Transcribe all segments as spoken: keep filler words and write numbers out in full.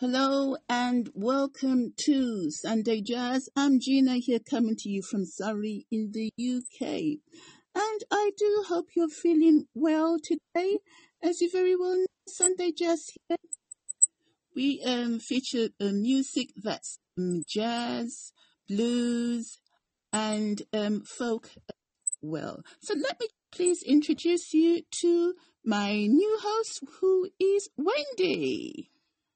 Hello and welcome to Sunday Jazz. I'm Gina here coming to you from Surrey in the U K. And I do hope you're feeling well today. As you very well know, Sunday Jazz here, we um, feature uh, music that's um, jazz, blues, and um, folk as well. So let me please introduce you to my new host, who is Wendy.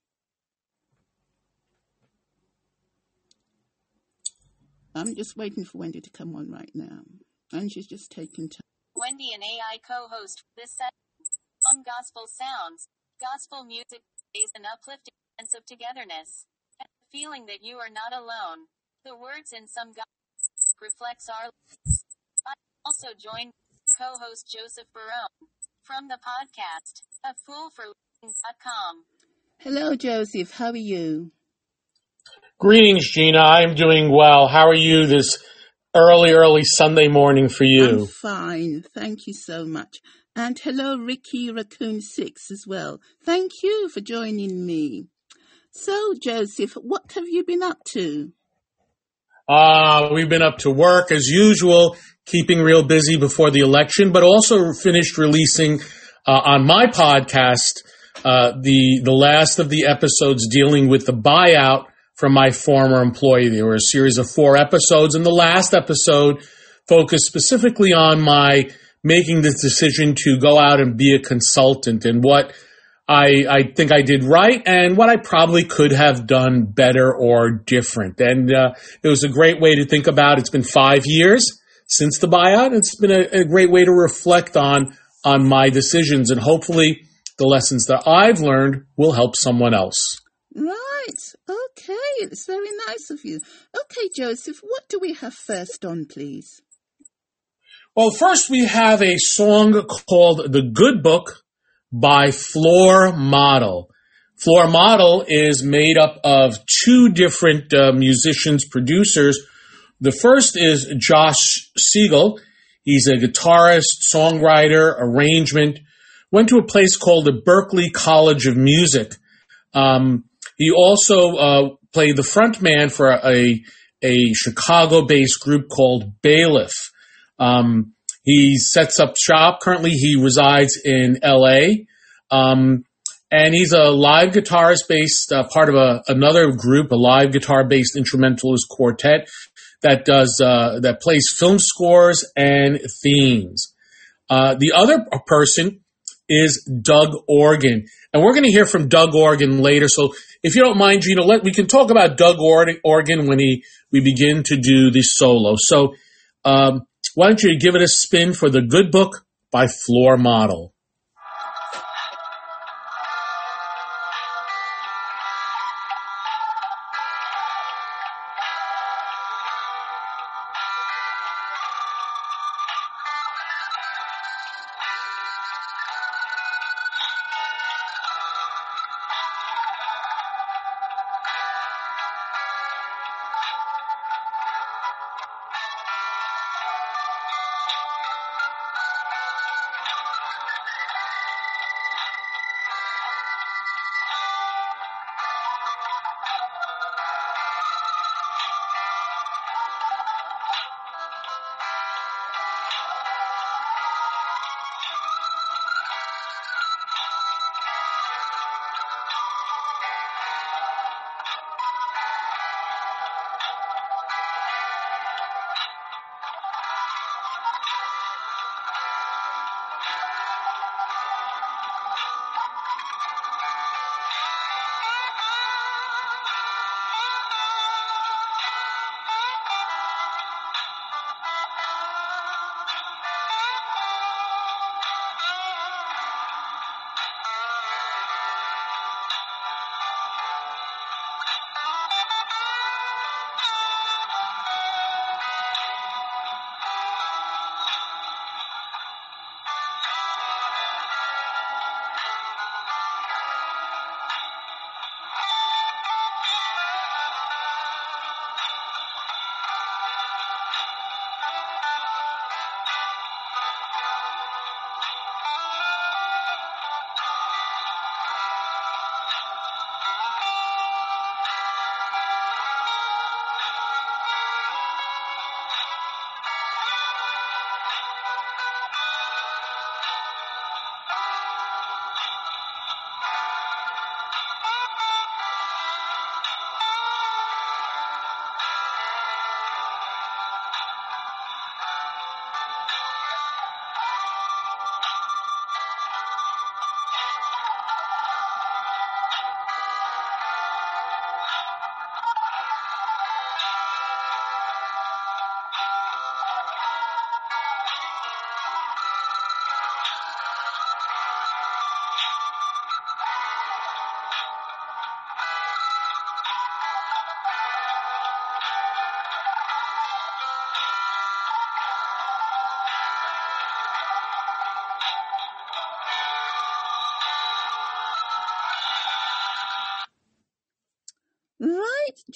I'm just waiting for Wendy to come on right now. And she's just taking time. Wendy, an A I co-host, this set on Gospel Sounds. Gospel music is an uplifting sense of togetherness and the feeling that you are not alone. The words in some gospel reflects our lives. I also joined co-host Joseph Barone from the podcast, a fool for living dot com. Hello, Joseph. How are you? Greetings, Gina. I'm doing well. How are you this early, early Sunday morning for you? I'm fine. Thank you so much. And hello, Ricky Raccoon Six as well. Thank you for joining me. So, Joseph, what have you been up to? Uh, we've been up to work as usual, keeping real busy before the election, but also finished releasing uh, on my podcast uh, the the last of the episodes dealing with the buyout from my former employee. There were a series of four episodes, and the last episode focused specifically on my making the decision to go out and be a consultant and what I, I think I did right and what I probably could have done better or different. And uh, it was a great way to think about it. It's been five years since the buyout. It's been a, a great way to reflect on, on my decisions, and hopefully the lessons that I've learned will help someone else. Right. Okay. It's very nice of you. Okay, Joseph, what do we have first on, please? Well, first we have a song called The Good Book by Floor Model. Floor Model is made up of two different uh, musicians, producers. The first is Josh Siegel. He's a guitarist, songwriter, arrangement. Went to a place called the Berklee College of Music. Um, he also uh, played the front man for a, a Chicago-based group called Bailiff. Um, he sets up shop. Currently, he resides in L A, um, and he's a live guitarist based, uh, part of a, another group, a live guitar-based instrumentalist quartet that does uh, that plays film scores and themes. Uh, the other person is Doug Organ, and we're going to hear from Doug Organ later. So, if you don't mind, Gina, let we can talk about Doug Organ when he we begin to do the solo. So. Um, Why don't you give it a spin for The Good Book by Floor Model?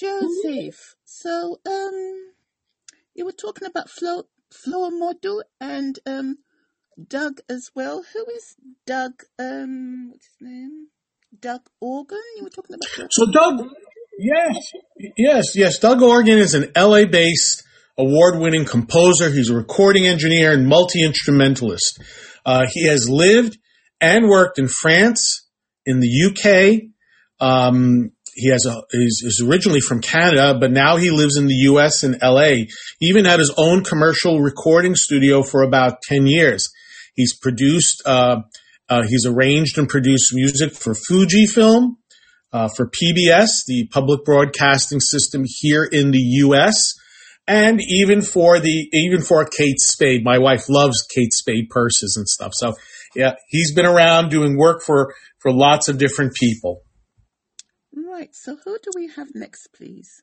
Joseph. So, um, you were talking about Flo, Floor Model and um, Doug as well. Who is Doug? Um, what's his name? Doug Organ. You were talking about Doug. So Doug, yes, yes, yes. Doug Organ is an L A-based award-winning composer. He's a recording engineer and multi-instrumentalist. Uh, he has lived and worked in France, in the U K. Um, he has a, he's, he's originally from Canada, but now he lives in the U S and L A. He even had his own commercial recording studio for about ten years. He's produced, uh, uh, he's arranged and produced music for Fujifilm, uh, for P B S, the public broadcasting system here in the U S, and even for the, even for Kate Spade. My wife loves Kate Spade purses and stuff. So yeah, he's been around doing work for, for lots of different people. Right. So who do we have next, please?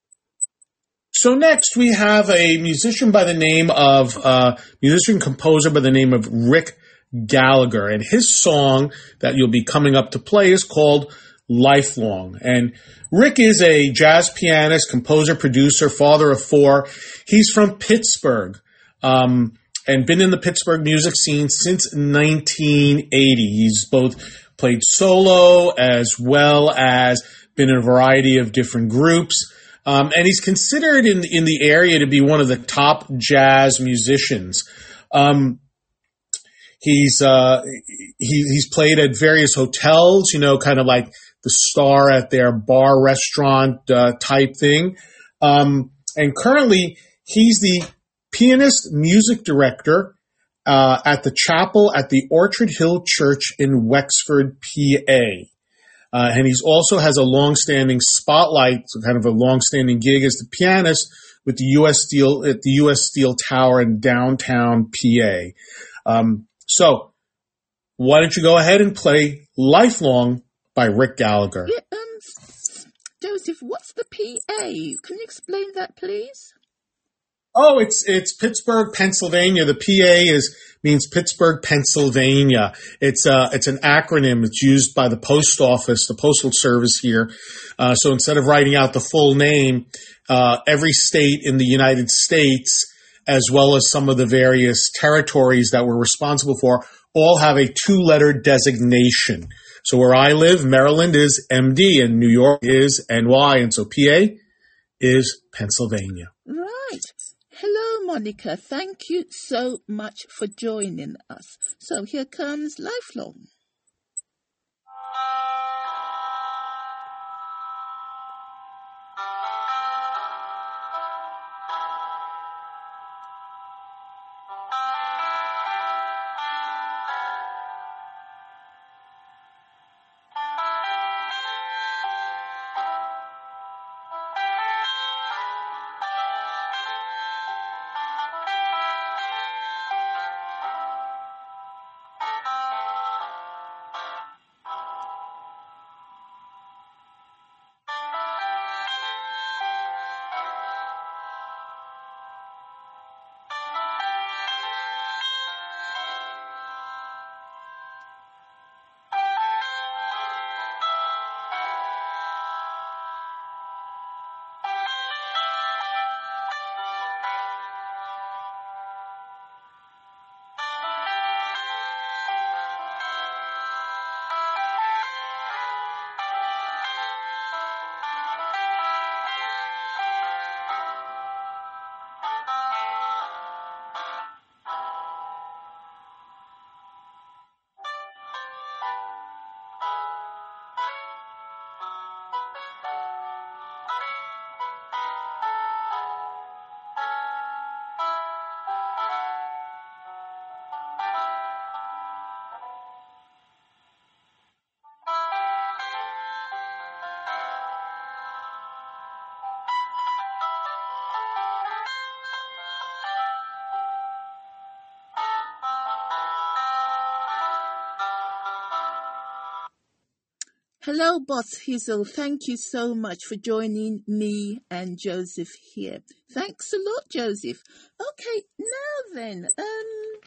So next we have a musician by the name of, uh, musician composer by the name of Rick Gallagher. And his song that you'll be coming up to play is called Lifelong. And Rick is a jazz pianist, composer, producer, father of four. He's from Pittsburgh, um, and been in the Pittsburgh music scene since nineteen eighty. He's both played solo as well as been in a variety of different groups. Um, and he's considered in, in the area to be one of the top jazz musicians. Um, he's, uh, he, he's played at various hotels, you know, kind of like the star at their bar restaurant, uh, type thing. Um, and currently he's the pianist music director, uh, at the chapel at the Orchard Hill Church in Wexford, P A. Uh, and he's also has a long-standing spotlight, so kind of a long-standing gig as the pianist with the U S Steel at the U S Steel Tower in downtown P A. Um, so, why don't you go ahead and play "Lifelong" by Rick Gallagher? Yeah, um, Joseph, what's the P A? Can you explain that, please? Oh, it's it's Pittsburgh, Pennsylvania. The P A is means Pittsburgh, Pennsylvania. It's uh it's an acronym. It's used by the post office, the postal service here. Uh, so instead of writing out the full name, uh, every state in the United States, as well as some of the various territories that we're responsible for, all have a two-letter designation. So where I live, Maryland is M D, and New York is N Y, and so P A is Pennsylvania. Right. Hello, Monica. Thank you so much for joining us. So here comes Lifelong. Hello, Boss Hizzle. Thank you so much for joining me and Joseph here. Thanks a lot, Joseph. Okay, now then, um,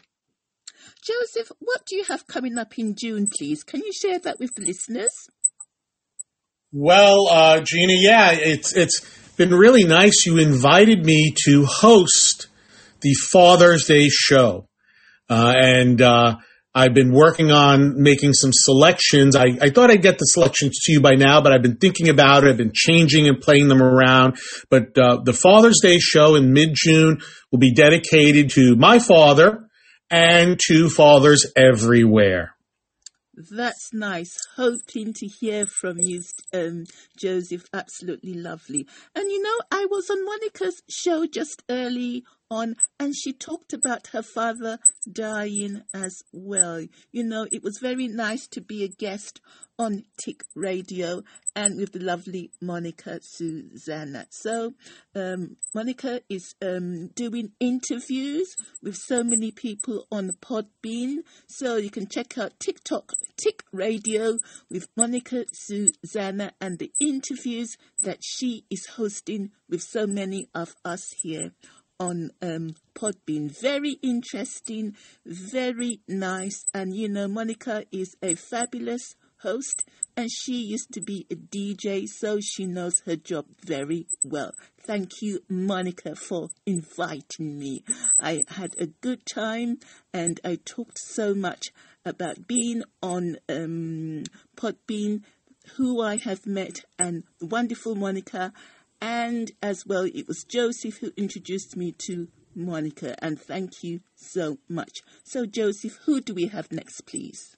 Joseph, what do you have coming up in June, please? Can you share that with the listeners? Well, uh, Gina, yeah, it's it's been really nice. You invited me to host the Father's Day show, uh, and uh, I've been working on making some selections. I, I thought I'd get the selections to you by now, but I've been thinking about it. I've been changing and playing them around. But uh, the Father's Day show in mid-June will be dedicated to my father and to fathers everywhere. That's nice. Hoping to hear from you, um, Joseph. Absolutely lovely. And you know, I was on Monica's show just early on, and she talked about her father dying as well. You know, it was very nice to be a guest on Tick Radio and with the lovely Monica Susanna. So um, Monica is um, doing interviews with so many people on Podbean. So you can check out TikTok, Tick Radio with Monica Susanna and the interviews that she is hosting with so many of us here on um, Podbean. Very interesting, very nice. And you know, Monica is a fabulous host, and she used to be a D J, so she knows her job very well. Thank you, Monica, for inviting me. I had a good time, and I talked so much about being on um, Podbean, who I have met, and the wonderful Monica, and as well, it was Joseph who introduced me to Monica, and thank you so much. So, Joseph, who do we have next, please?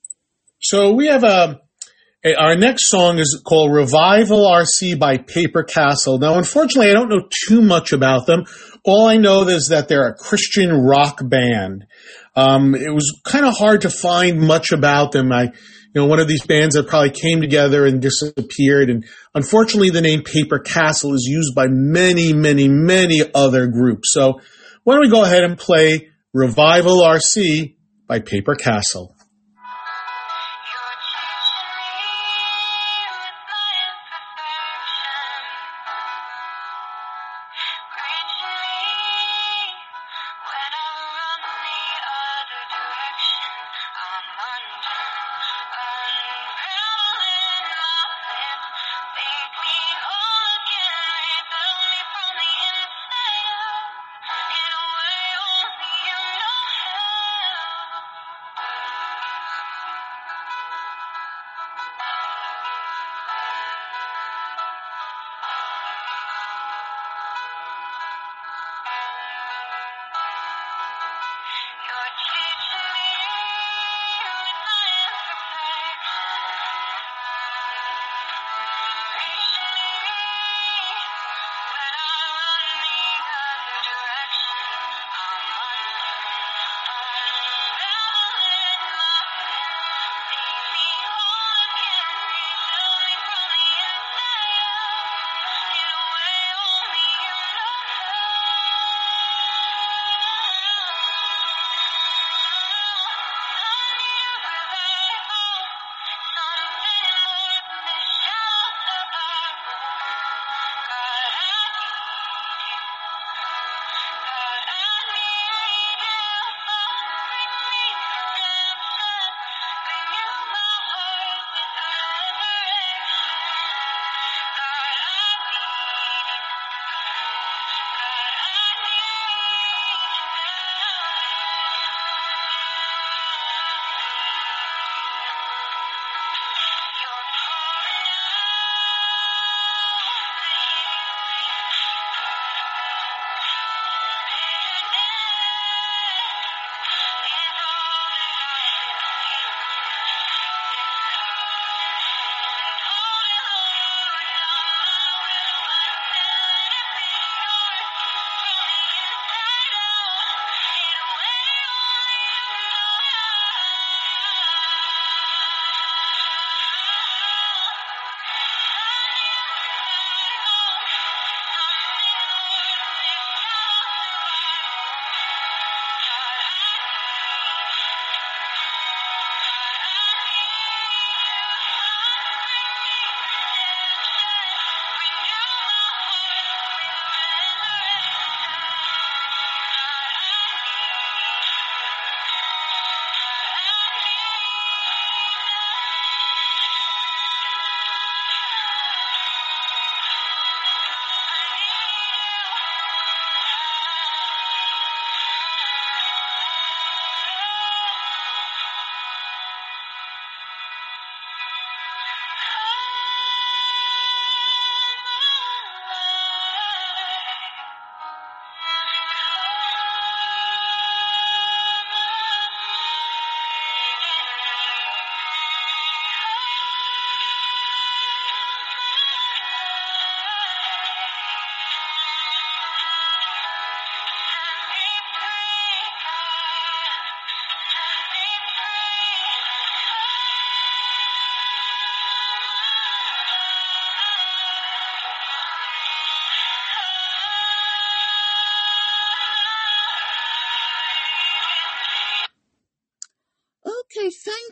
So we have a, a, our next song is called Revival R C by Paper Castle. Now, unfortunately, I don't know too much about them. All I know is that they're a Christian rock band. Um, it was kind of hard to find much about them. I, you know, one of these bands that probably came together and disappeared. And unfortunately, the name Paper Castle is used by many, many, many other groups. So why don't we go ahead and play Revival R C by Paper Castle. Get away, all the end of hell.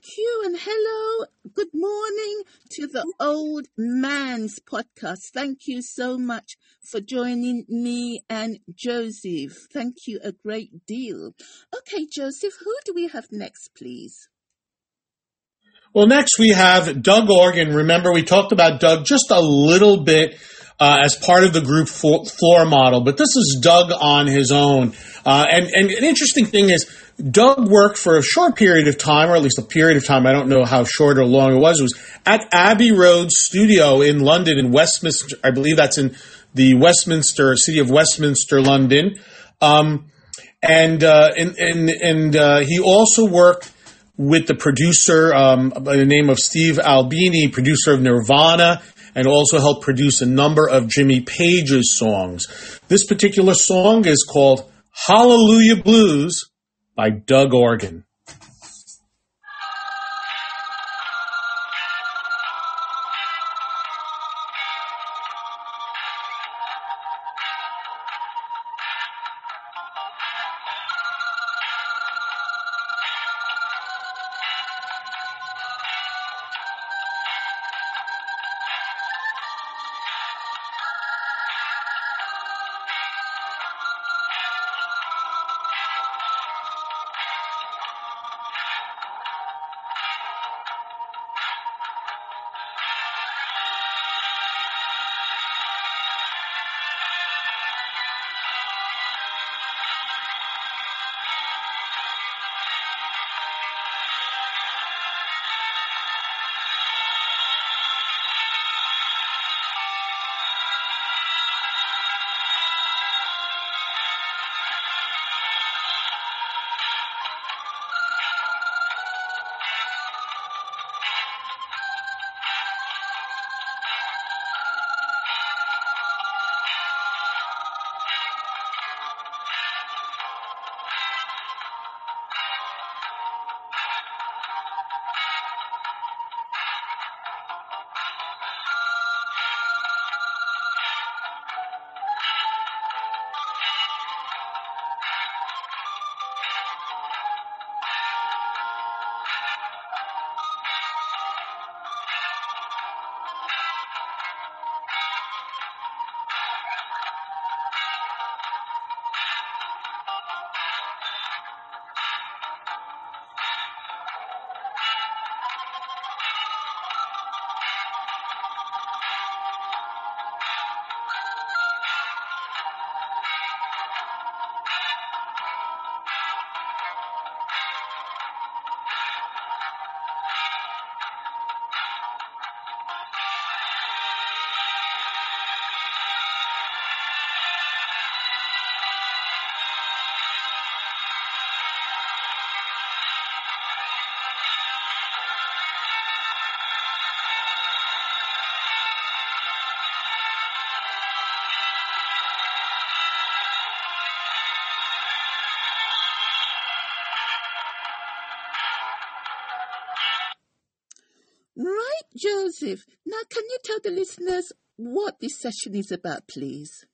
you, and hello, good morning to the Old Man's Podcast. Thank you so much for joining me and Joseph. Thank you a great deal. Okay, Joseph, who do we have next, please? Well, next we have Doug Organ. Remember, we talked about Doug just a little bit uh, as part of the group Floor Model, but this is Doug on his own. Uh, and, and an interesting thing is, Doug worked for a short period of time, or at least a period of time, I don't know how short or long it was, it was at Abbey Road Studio in London, in Westminster. I believe that's in the Westminster, city of Westminster, London. Um, and, uh, and, and, and uh, he also worked with the producer um, by the name of Steve Albini, producer of Nirvana, and also helped produce a number of Jimmy Page's songs. This particular song is called Hallelujah Blues by Doug Organ. Right, Joseph. Now, can you tell the listeners what this session is about, please?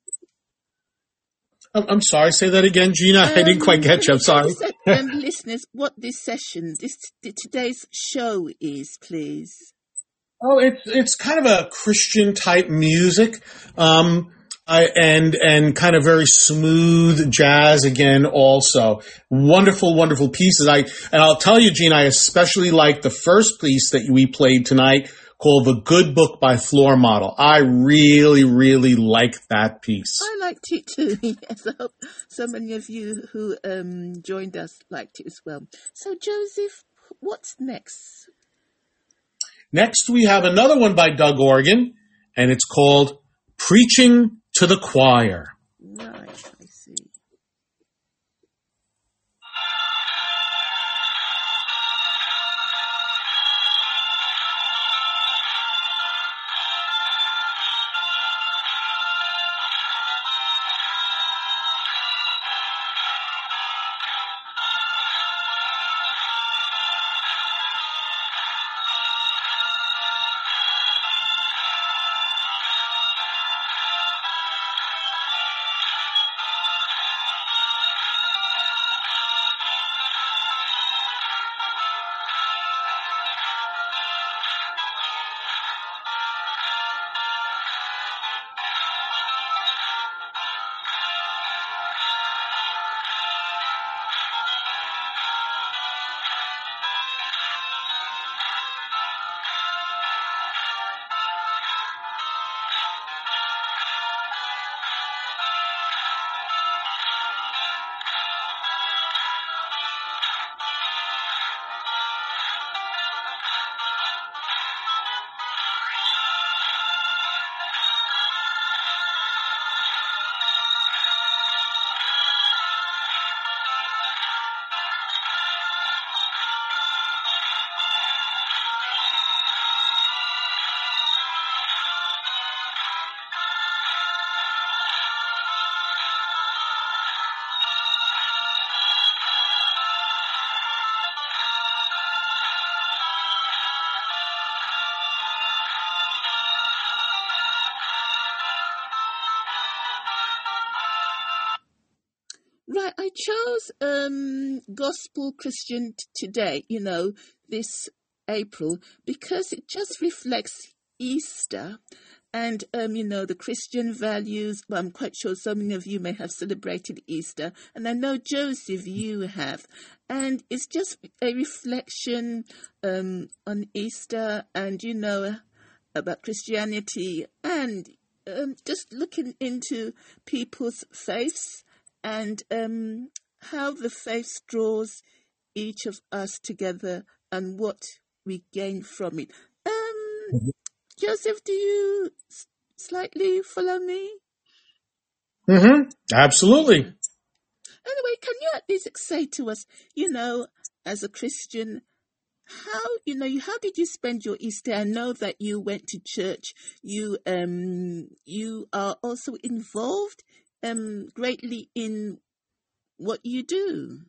I'm, I'm sorry, say that again, Gina. Um, I didn't quite get you. I'm sorry. Tell the um, listeners what this session, this today's show is, please. Oh, it's it's kind of a Christian type music. Um, I, and and kind of very smooth jazz again. Also, wonderful, wonderful pieces. I and I'll tell you, Gene, I especially like the first piece that we played tonight, called "The Good Book" by Floor Model. I really, really like that piece. I liked it too. Yes, I hope so many of you who um, joined us liked it as well. So, Joseph, what's next? Next, we have another one by Doug Organ, and it's called "Preaching to the Choir." Right, I see. Right, I chose um, Gospel Christian t- today, you know, this April, because it just reflects Easter and, um, you know, the Christian values. Well, I'm quite sure so many of you may have celebrated Easter, and I know, Joseph, you have. And it's just a reflection um, on Easter and, you know, about Christianity and um, just looking into people's faiths and um, how the faith draws each of us together and what we gain from it. Um, Mhm. Joseph, do you s- slightly follow me? Mm-hmm. Absolutely. Anyway, can you at least say to us, you know, as a Christian, how you know you how did you spend your Easter? I know that you went to church. You um you are also involved um greatly in what you do.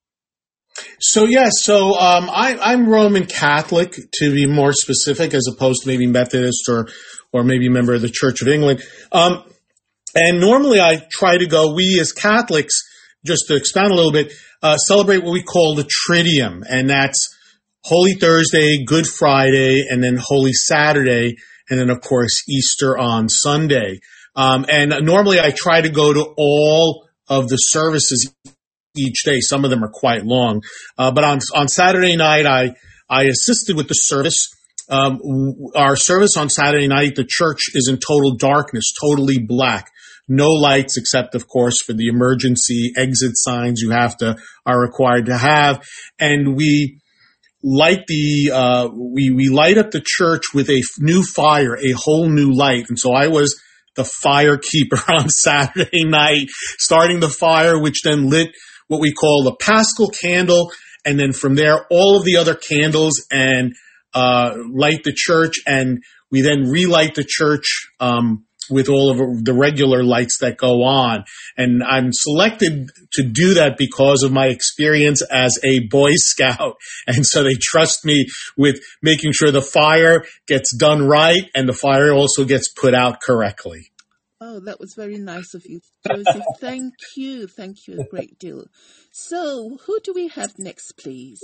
So yes, so um, I, I'm Roman Catholic, to be more specific, as opposed to maybe Methodist or or maybe a member of the Church of England. Um, and normally I try to go. We as Catholics, just to expand a little bit, uh, celebrate what we call the Triduum, and that's Holy Thursday, Good Friday, and then Holy Saturday, and then of course Easter on Sunday. Um, and normally I try to go to all of the services each day. Some of them are quite long. Uh, but on on Saturday night, I I assisted with the service. Um, w- our service on Saturday night, the church is in total darkness, totally black. No lights except, of course, for the emergency exit signs you have to are required to have. And we light the uh, we we light up the church with a f- new fire, a whole new light. And so I was the fire keeper on Saturday night, starting the fire, which then lit what we call the Paschal candle, and then from there all of the other candles, and uh, light the church, and we then relight the church um, with all of the regular lights that go on. And I'm selected to do that because of my experience as a Boy Scout. And so they trust me with making sure the fire gets done right and the fire also gets put out correctly. Oh, that was very nice of you, Joseph. Thank you. Thank you a great deal. So, who do we have next, please?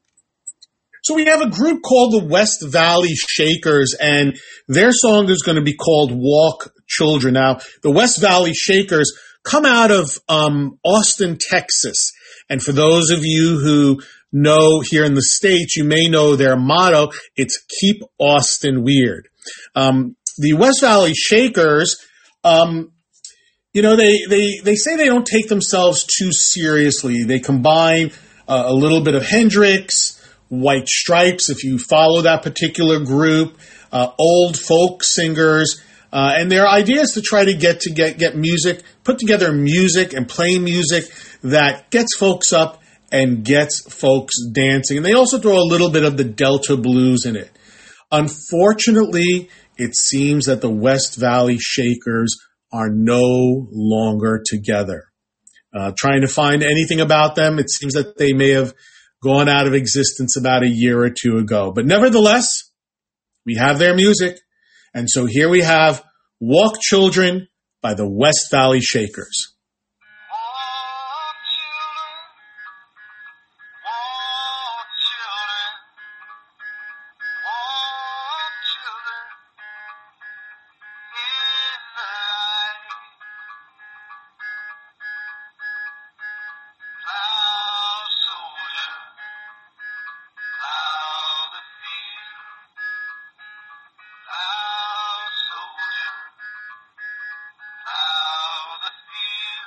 So we have a group called the West Valley Shakers, and their song is going to be called Walk Children. Now, the West Valley Shakers come out of um, Austin, Texas. And for those of you who know here in the States, you may know their motto. It's Keep Austin Weird. Um, the West Valley Shakers, um, you know, they, they, they say they don't take themselves too seriously. They combine uh, a little bit of Hendrix, White Stripes, if you follow that particular group, uh, old folk singers, uh, and their idea is to try to get to get, get music, put together music and play music that gets folks up and gets folks dancing. And they also throw a little bit of the Delta blues in it. Unfortunately, it seems that the West Valley Shakers are no longer together. Uh, trying to find anything about them, it seems that they may have gone out of existence about a year or two ago. But nevertheless, we have their music. And so here we have Walk Children by the West Valley Shakers. Walk children, walk children, walk children in the light. Plow soldier, plow the field. Plow soldier, plow the field.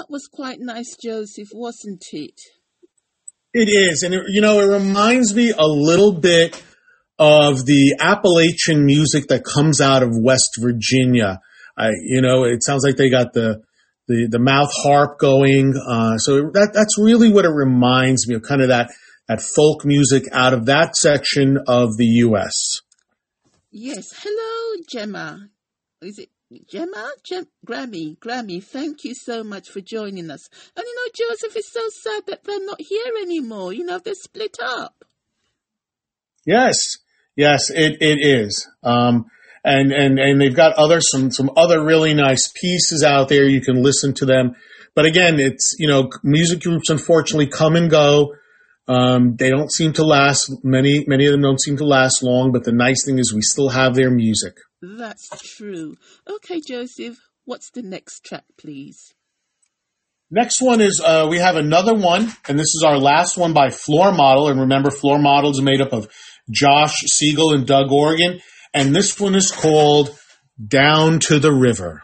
that was quite nice, Joseph, wasn't it? It is. And, it, you know, it reminds me a little bit of the Appalachian music that comes out of West Virginia. I, you know, it sounds like they got the, the, the mouth harp going. Uh, so that, that's really what it reminds me of, kind of that, that folk music out of that section of the U S. Yes. Hello, Gemma. Is it Gemma? Gem- Grammy. Grammy, thank you so much for joining us. And you know, Joseph, it's so sad that they're not here anymore. You know, they're split up. Yes. Yes, it, it is. Um, and, and, and they've got other, some, some other really nice pieces out there. You can listen to them. But again, it's, you know, music groups unfortunately come and go. Um, they don't seem to last. Many, many of them don't seem to last long, but the nice thing is we still have their music. That's true. Okay, Joseph, what's the next track, please? Next one is, uh, we have another one, and this is our last one by Floor Model. And remember, Floor Model is made up of Josh Siegel and Doug Organ. And this one is called Down to the River.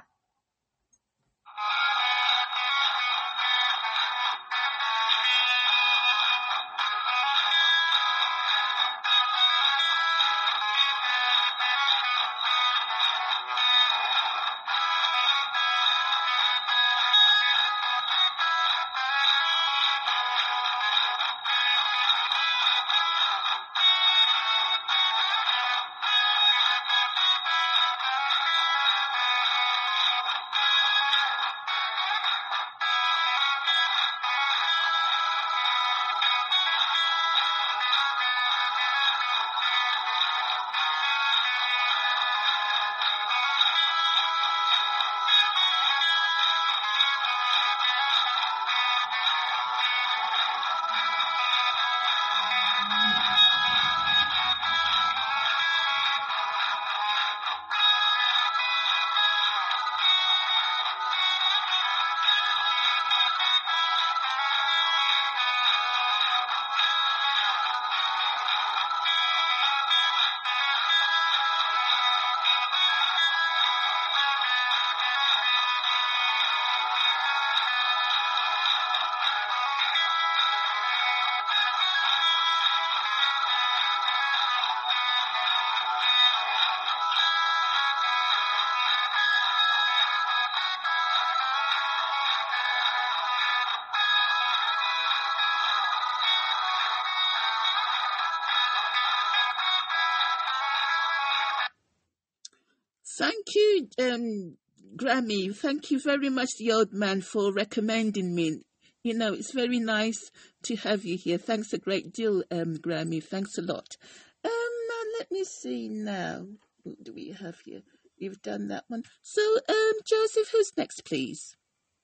Thank you, um, Grammy. Thank you very much, the old man, for recommending me. You know, it's very nice to have you here. Thanks a great deal, um, Grammy. Thanks a lot. Um, now let me see now. What do we have here? We've done that one. So, um, Joseph, who's next, please?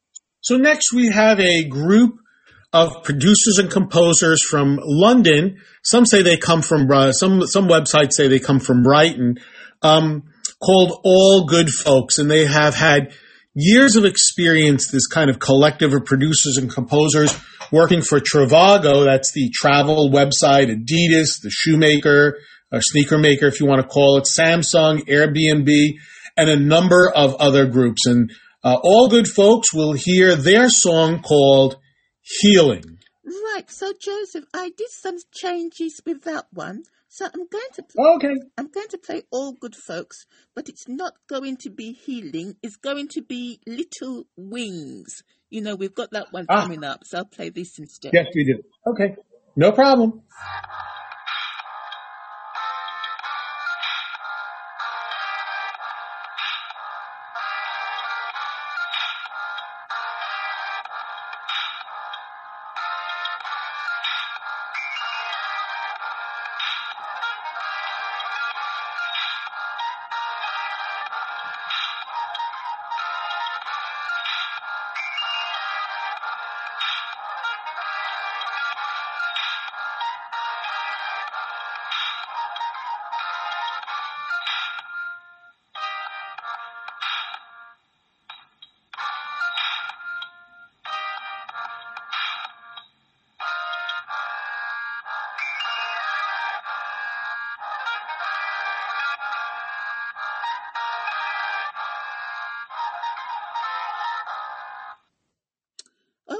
So next we have a group of producers and composers from London. Some say they come from, uh, some, some websites say they come from Brighton, um, called All Good Folks. And they have had years of experience, this kind of collective of producers and composers working for Trivago. That's the travel website, Adidas, the shoemaker, or sneaker maker, if you want to call it, Samsung, Airbnb, and a number of other groups. And uh, All Good Folks will hear their song called Healing. Right. So, Joseph, I did some changes with that one. So I'm going to play, Okay. I'm going to play All Good Folks, but it's not going to be Healing. It's going to be Little Wings. You know, we've got that one Ah. coming up, so I'll play this instead. Yes, we do. Okay. No problem.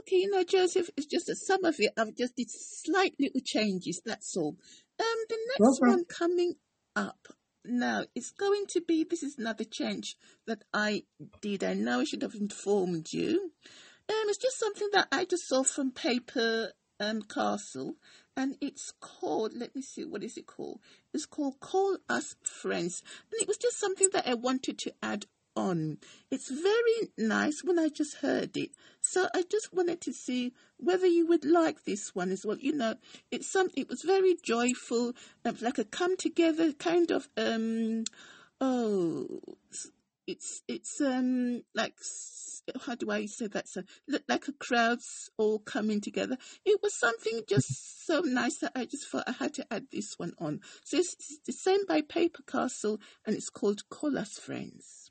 okay, you know, Joseph, it's just that some of it I've just did slight little changes, that's all. Um, the next Okay. one coming up now, it's going to be, this is another change that I did. I know I should have informed you. Um, it's just something that I just saw from Paper um, Castle, and it's called, let me see, what is it called? It's called Call Us Friends, and it was just something that I wanted to add on. It's very nice when I just heard it, so I just wanted to see whether you would like this one as well. You know, it's some, it was very joyful, um, like a come together kind of um, oh. It's it's um like s- how do I say that? So look like a crowd's all coming together. It was something just so nice that I just thought I had to add this one on. So it's, it's the same by Paper Castle, and it's called Call Us Friends.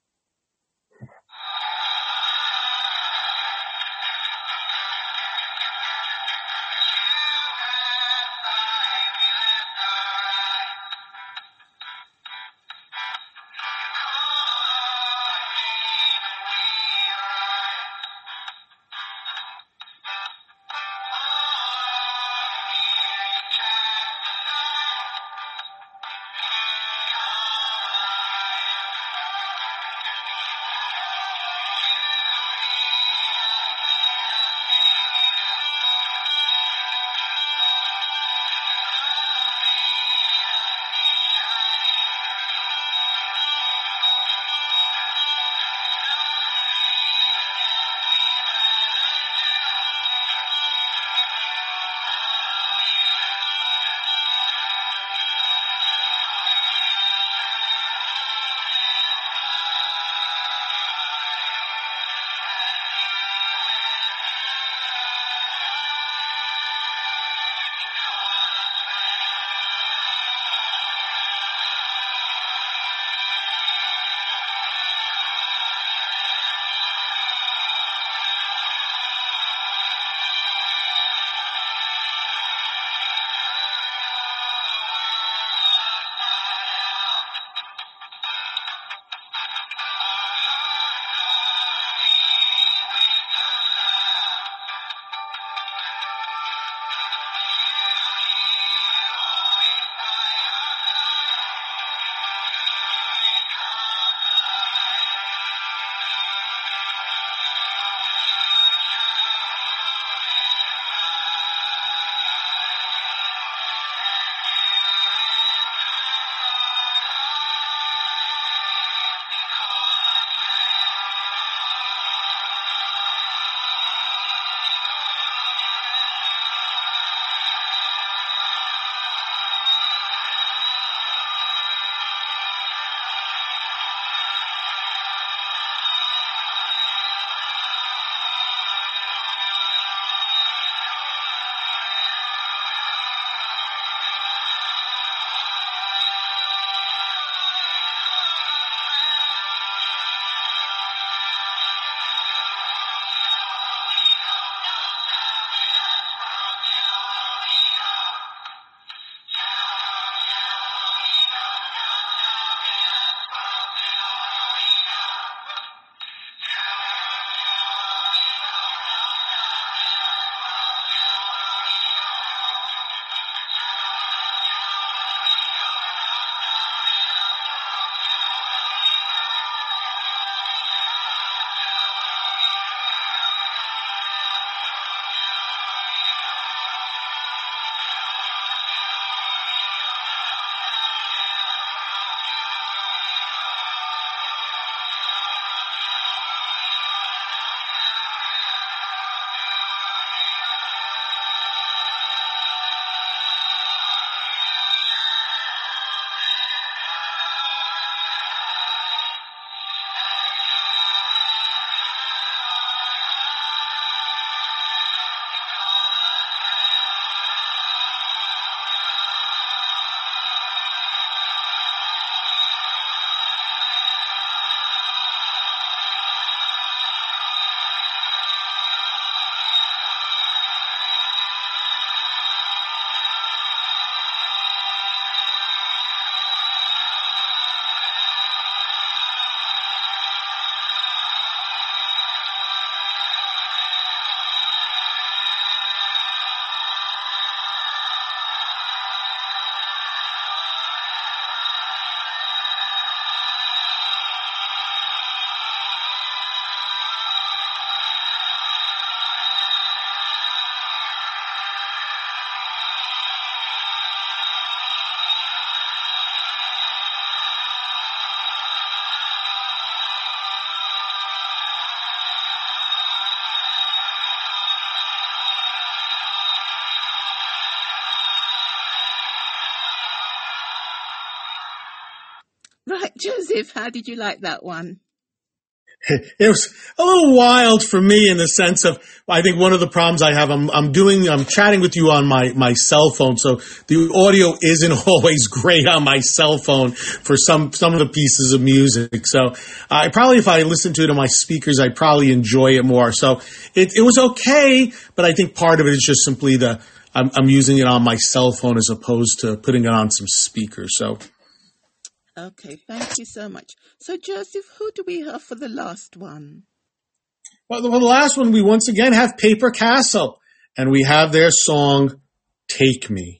Joseph, how did you like that one? It was a little wild for me in the sense of, I think one of the problems I have, I'm, I'm doing, I'm chatting with you on my, my cell phone. So the audio isn't always great on my cell phone for some, some of the pieces of music. So I probably, if I listened to it on my speakers, I'd probably enjoy it more. So it, it was okay, but I think part of it is just simply the, I'm, I'm using it on my cell phone as opposed to putting it on some speakers. So. Okay, thank you so much. So, Joseph, who do we have for the last one? Well, the, the last one, we once again have Paper Castle, and we have their song, Take Me.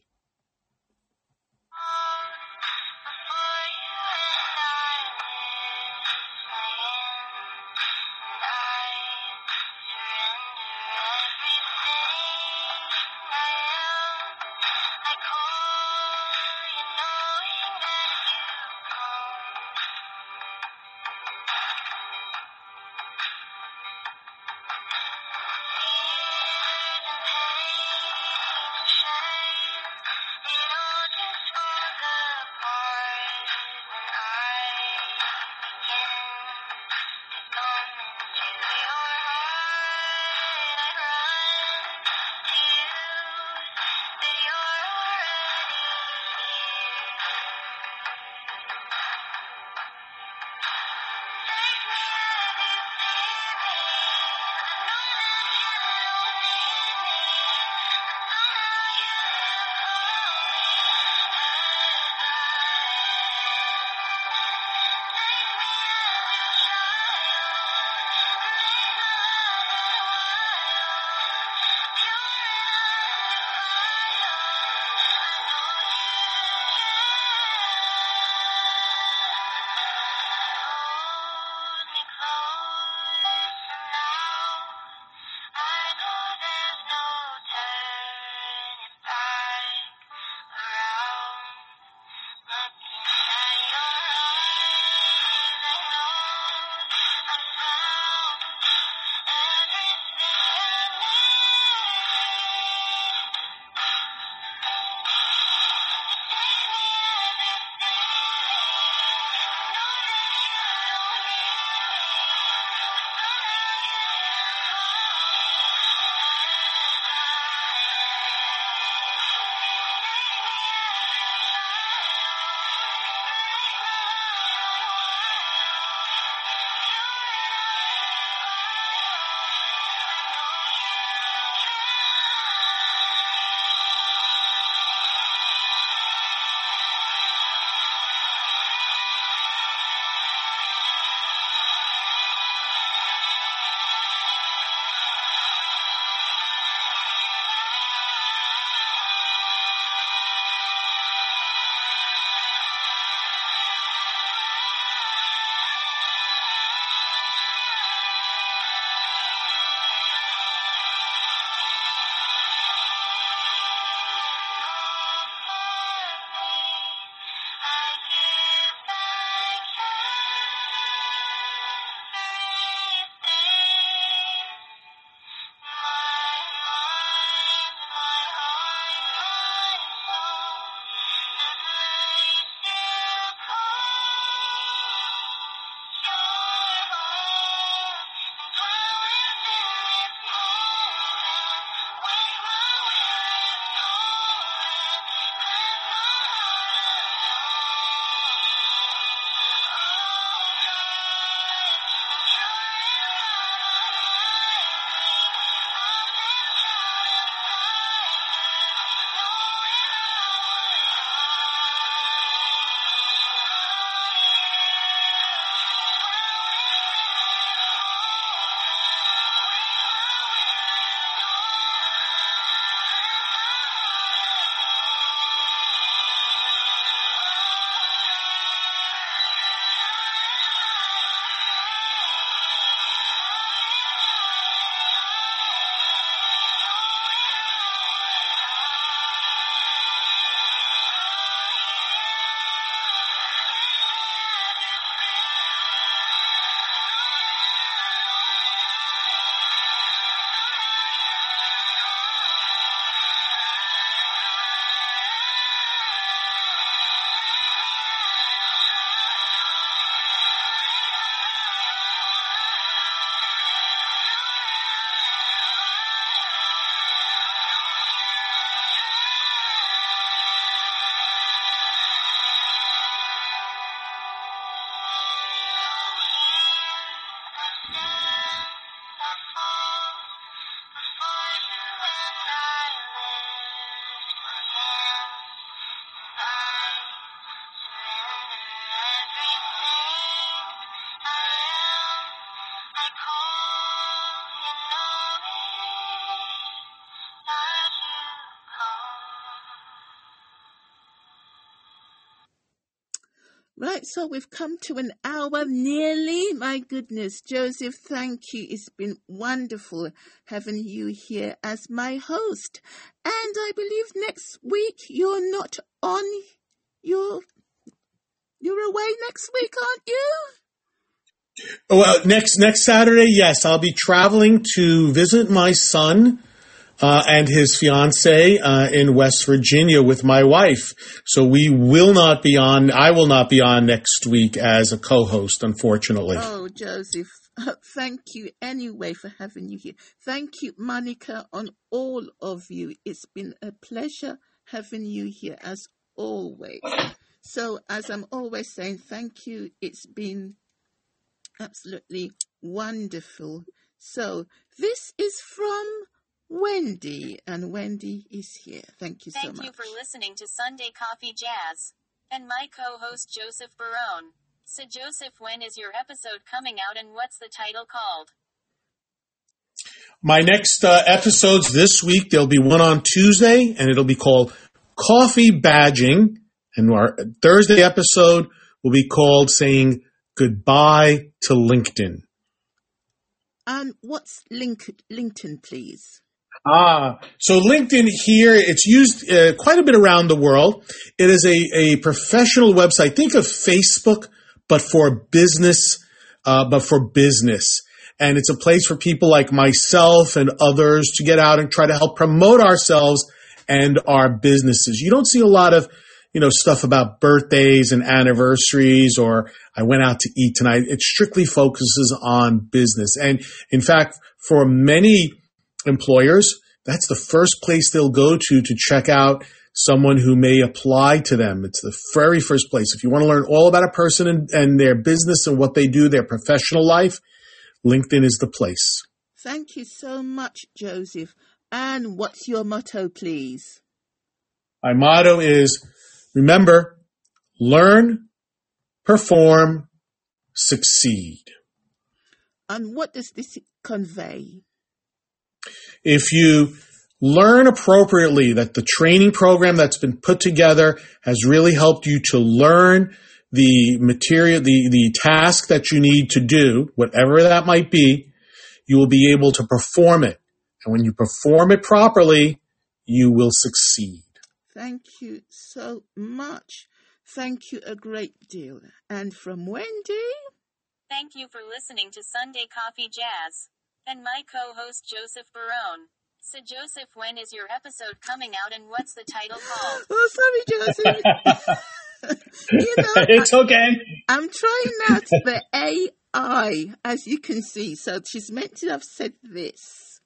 Right, so we've come to an hour nearly. My goodness, Joseph, thank you. It's been wonderful having you here as my host. And I believe next week you're not on. You're you're away next week, aren't you? Well, next next Saturday, yes, I'll be traveling to visit my son uh, and his fiance uh, in West Virginia with my wife. So we will not be on. I will not be on next week as a co-host, unfortunately. Oh, Joseph, thank you anyway for having you here. Thank you, Monica, on all of you. It's been a pleasure having you here as always. So, as I'm always saying, thank you. It's been absolutely wonderful. So, this is from Wendy, and Wendy is here. Thank you so Thank much. you for listening to Sunday Coffee Jazz. And my co-host Joseph Barone. So Joseph, when is your episode coming out and what's the title called? My next uh, episodes this week, there'll be one on Tuesday, and it'll be called Coffee Badging. And our Thursday episode will be called Saying Goodbye to LinkedIn. And what's link- LinkedIn, please? Ah, so LinkedIn here, it's used uh, quite a bit around the world. It is a, a professional website. Think of Facebook, but for business, uh, but for business. And it's a place for people like myself and others to get out and try to help promote ourselves and our businesses. You don't see a lot of, you know, stuff about birthdays and anniversaries or I went out to eat tonight. It strictly focuses on business. And in fact, for many employers, that's the first place they'll go to to check out someone who may apply to them. It's the very first place. If you want to learn all about a person and, and their business and what they do, their professional life, LinkedIn is the place. Thank you so much, Joseph. And what's your motto, please? My motto is, remember, learn, perform, succeed. And what does this convey? If you learn appropriately that the training program that's been put together has really helped you to learn the material, the, the task that you need to do, whatever that might be, you will be able to perform it. And when you perform it properly, you will succeed. Thank you so much. Thank you a great deal. And from Wendy? Thank you for listening to Sunday Coffee Jazz. And my co-host Joseph Barone. So Joseph, when is your episode coming out and what's the title called? Oh, sorry, Joseph. you know, It's okay. I'm trying out the A I, as you can see. So she's meant to have said this.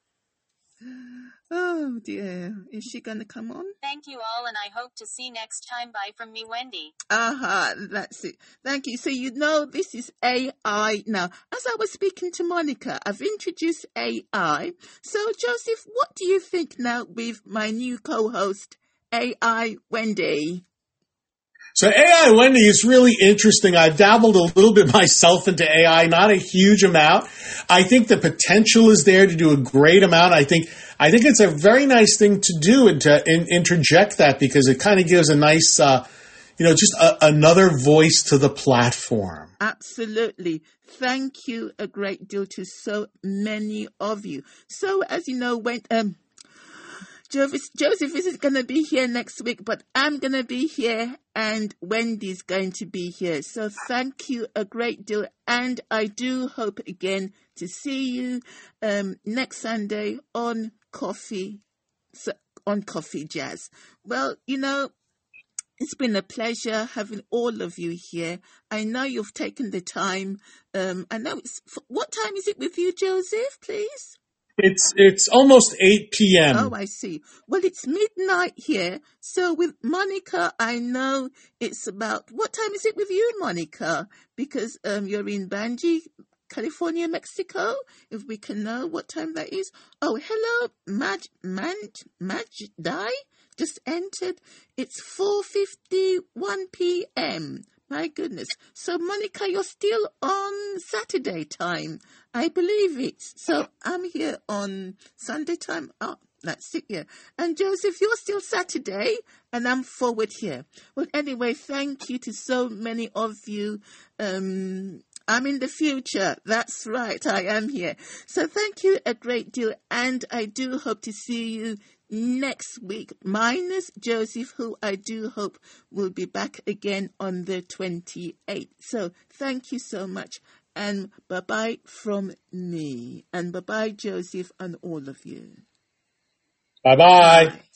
Oh, dear. Is she going to come on? Thank you all, and I hope to see next time. Bye from me, Wendy. Aha, uh-huh, that's it. Thank you. So you know this is A I. Now, as I was speaking to Monica, I've introduced A I. So, Joseph, what do you think now with my new co-host, A I Wendy? So A I Wendy is really interesting. I've dabbled a little bit myself into A I, not a huge amount. I think the potential is there to do a great amount. I think I think it's a very nice thing to do and to in, interject that because it kind of gives a nice, uh, you know, just a, another voice to the platform. Absolutely. Thank you a great deal to so many of you. So as you know, when um. Joseph, Joseph isn't going to be here next week, but I'm going to be here and Wendy's going to be here. So thank you a great deal. And I do hope again to see you um, next Sunday on Coffee, on Coffee Jazz. Well, you know, it's been a pleasure having all of you here. I know you've taken the time. Um, I know it's, what time is it with you, Joseph, please? It's it's almost eight p.m. Oh, I see. Well, it's midnight here. So with Monica, I know it's about, what time is it with you, Monica? Because um, you're in Banji, California, Mexico. If we can know what time that is. Oh, hello, Maj, Maj, Majdai just entered. It's four fifty-one p.m. My goodness. So, Monica, you're still on Saturday time. I believe it. So, I'm here on Sunday time. Oh, That's it, yeah. And Joseph, you're still Saturday, and I'm forward here. Well, anyway, thank you to so many of you. Um, I'm in the future. That's right, I am here. So thank you a great deal, and I do hope to see you next week, minus Joseph, who I do hope will be back again on the twenty-eighth. So thank you so much, and bye-bye from me, and bye-bye, Joseph, and all of you. Bye-bye. Bye.